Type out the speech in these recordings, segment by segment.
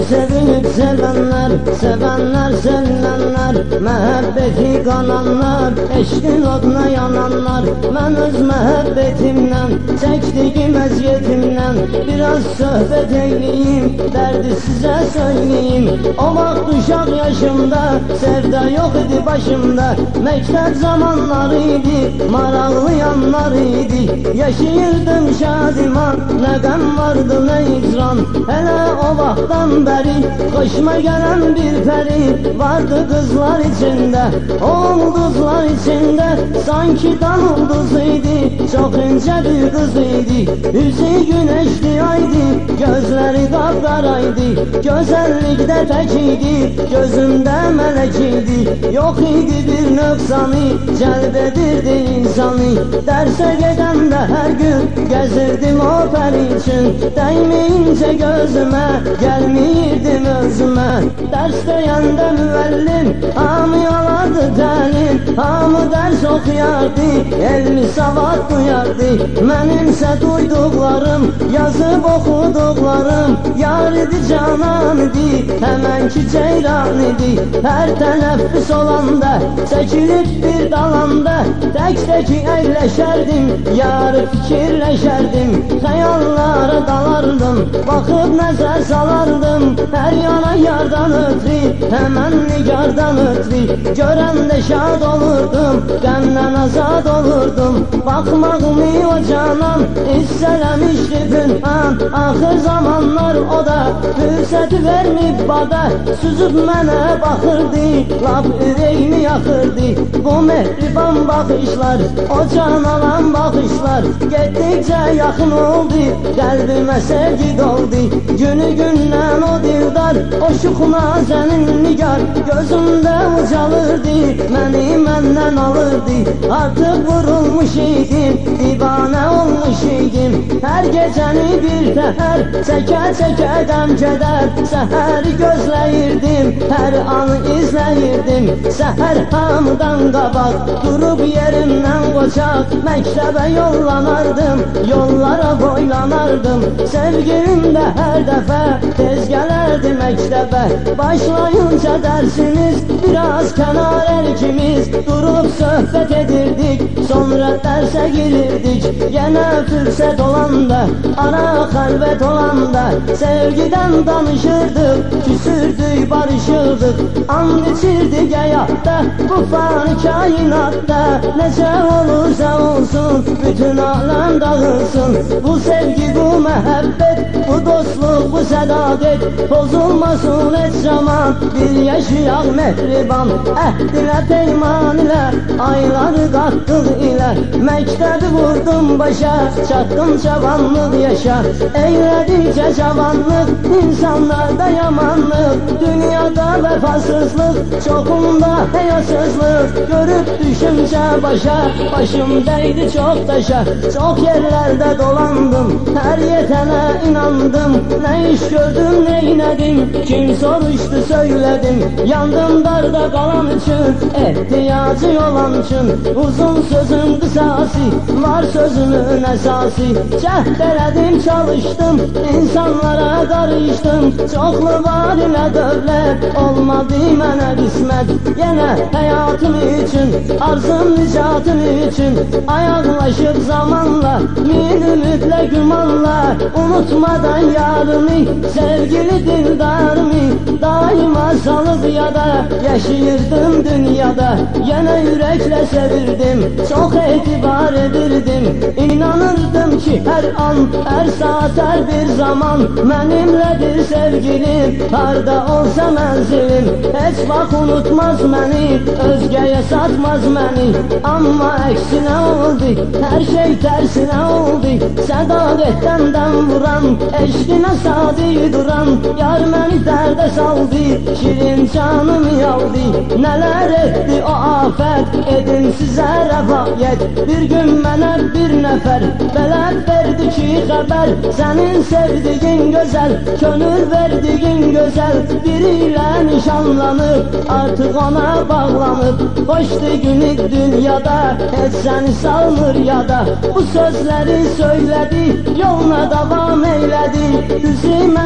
sevinip sevenler, sevenler sevilenler, məhəbbəti qananlar, eşqin oduna yananlar. Mən öz məhəbbətimdən, çəkdiyim əziyyətimdən biraz söhbət eyleyim, dərdi sizə söyleyeyim. O vaxt uşaq yaşımda, sevda yox idi başımda. Məktəb zamanları idi, maraqlı yanlar idi. Yaşayırdım şadiman, nə qəm vardı nə icran. Hələ o vaxtdan bəri xoşuma gələn bir pəri vardı qızlar içində, o ulduzlar içində. Sanki dan ulduz idi, çox incə bir qız idi. Üzü günəşli aydı, gözləri qapqaraydı. Gözəllikdə tək idi, gözümdə mələk idi. Yox idi bir nöqsanı, cəlb edirdi insanı. Dərsə gedəndə hər gün gəzirdim o pəri üçün. Dəyməyincə gözümə, gəlməyirdim özümə. Dərs deyəndə müəllim, hamı alardı təlim, hamı dərs oxuyardı, elmi savad duyardı. Mənimsə duyduqlarım, yazıb oxuduqlarım yar idi, canan idi, həmənki ceyran idi. Hər tənəffüs olanda, çəkilib bir dalanda, tək-tək əyləşərdim, yarı fikirləşərdim. Xəyallara dalardım, baxıb nəzər salardım. Hər yana yardan ötürü, həmən nigardan ötürü. Görəndə şad olurdum, qəmdən azad olurdum. Baxmağımı o canan hissələmişdi pünhan. Axır zamanlar o da fürsəti vermib bada, süzüb mənə baxırdı, lap ürəyimi yaxırdı. Bu mehriban baxışlar, o can alan baxışlar getdikcə yaxın oldu, qəlbimə sevgi doldu. Günü gündən o dildar, o şuxna sənin nigar, gözümdə ucalırdı, məni məndən alırdı. Artıq vurulmuş idim, divanə olmuş idim. Hər gecəni bir təhər, çəkə-çəkə qəm-kədər, səhəri gözləyirdim, hər anı izləyirdim. Səhər hamıdan qabaq, durub yerimdən qoçaq, məktəbə yollanardım, yollara boylanardım. Sevgilim də hər dəfə tez gələrdi məktəbə. Başlayınca dərsimiz, biraz kənar hər ikimiz durub söhbət edirdik, sonra dərsə girirdik. Yenə fürsət olanda, ara xəlvət olanda, sevgidən danışırdıq, küsürdük, barışırdıq. And içirdik həyatda, bu fani kainatda, necə olursa olsun, bütün aləm dağılsın. Bu sevgi, bu məhəbbət, bu dostluq, bu sədaqət pozulmasın heç zaman. Bir yaşayaq mehriban, əhd ilə, peyman ilə, ayları qatdıq ilə. Məktəbi vurdum başa, çatdım cavanlıq yaşa. Eylədikcə cavanlıq, insanlarda yamanlıq, dünyada vəfasızlıq, çoxunda həyasızlıq. Görüb düşüncə başa, başım dəydi çox daşa. Çox yerlərdə dolandım, hər yetənə inandım. Nə iş gördüm, neynədim, kim soruşdu söylədim. Yandım darda qalan üçün, ehtiyacı olan üçün. Uzun sözün qısası, var sözünün əsası. Cəhd elədim, çalışdım, insanlara qarışdım. Çoxlu var ilə dövlət, olmadı mənə qismət. Yenə həyatım üçün, arzum nicatım üçün, ayaqlaşıb zamanla, min ümidlə gümanla. Unutmadan yarını, sevgili dildarımı, daima salıb yada, yaşayırdım dünyada. Yenə ürəklə sevirdim, çox etibar edirdim. İnanırdım ki hər an, hər saat, hər bir zaman mənimlədir sevgilim. Harda olsa mənzilim, heç vaxt unutmaz məni, özgəyə satmaz məni. Amma əksinə oldu, hər şey tərsinə oldu. Sədaqətdən dəm vuran, eşqinə sadiq duran, yar məni dərdə saldı, şirin canımı aldı. Nələr etdi o afət, edin sizə rəvayət. Bir gün mənə bir nəfər bələt verdi ki xəbər, sənin sevdiyin gözəl, könül verdiyin gözəl, biri ilə nişanlanıb, artıq ona bağlanıb. Xoşdu günü dünyada, heç səni salmır yada. Bu sözləri söylədi, yoluna davam eylədi. Düzü mən inan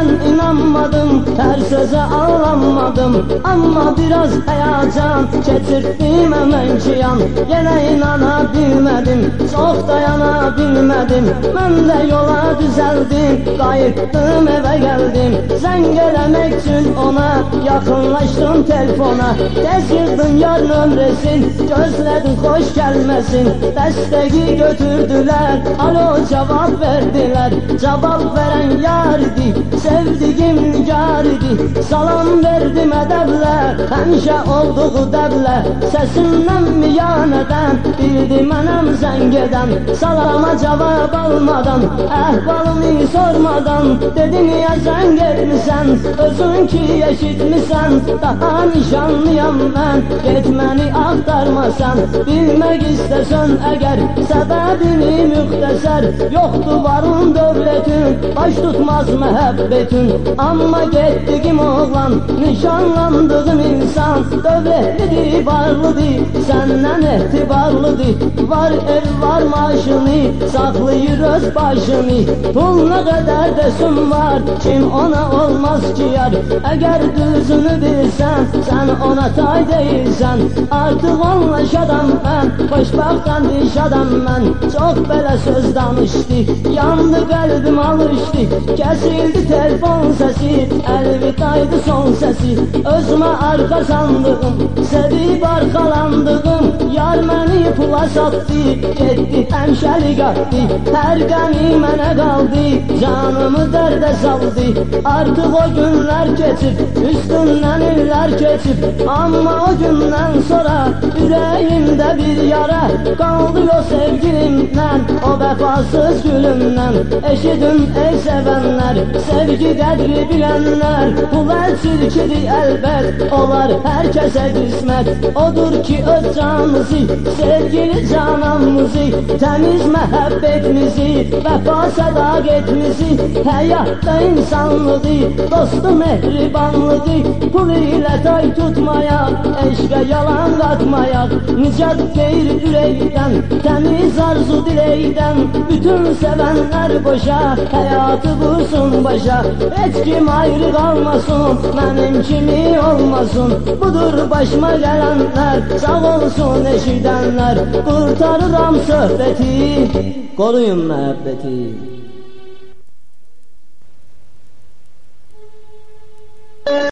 inanmadım, her söze ağlanmadım. Ama biraz heyecan geçirttim hemen ki yan. Yine inanabilmedim, çok dayanabilmedim. Ben de yola düzeldim, kayıttım eve geldim. Zengelemek için ona yakınlaştım telefona. Tezgirdim yar nömresin, gözledim hoş gelmesin. Desteği götürdüler, alo cevap verdiler. Cevap veren yardi, sevdiğim yardi. Salam verdim edəblə, həmişə olduğu dəblə. Sesinden mi yanədən, bildi mənəm zəng edən. Salama cavab almadan, əhvalımı sormadan. Dedi niyə zəng etmisən, özün ki eşitmisən. Daha nişanlıyam mən, getməni axtarmasan. Bilmək istəsən əgər, səbəbini müxtəsər. Yoxdur varın dövlətin, baş tutmaz məhəbbətin. Amma getdigim oğlan, nişanlandığım insan. Dövlətlidir, varlıdır, səndən etibarlıdır. Var ev, var maşını, saxlayır öz başını. Pul nə qədər desin var, kim ona olmaz ki yar. Əgər düzünü bilsən, sən ona tay deyilsən. Artıq anlaşadam mən, xoşbaxtdan dişadam mən. Çox belə söz danışdı, yandı qəlbim alışdı. Kəsildi telefon səsi, əlvidaydı son səsi. Özümə arxa sandığım, sevib arxalandığım. Yar məni pula satdı, getdi həmşəli qatdı. Hər qəmi mənə qaldı, canımı dərdə saldı. Artıq o günlər keçib, üstündən illər keçib. Amma o gündən sonra ürəyimdə bir yara qaldı o sevgilimdən, o vəfasız gülümdən. Eşidin ey sevənlər, sevgi qədri bilənlər. Pul çirkidir əlbət, olar hər kəsə qismət. Odur ki öz canımızı, sevgili cananımızı, təmiz məhəbbətimizi, vəfa sədaqətimizi, həyatda insanlığı, dostu mehribanlığı. Pul ilə tay tutmayaq, eşqə yalan qatmayaq. Nicat deyir ürəkdən, təmiz arzu diləkdən. Bütün sevənlər boşa, həyatı vursun başa. Heç kim ayrı qalmasın, mənim kimi olmasın. Budur başıma gələnlər, sağ olsun eşidənlər. Qurtarıram söhbəti, qoruyun məhəbbəti.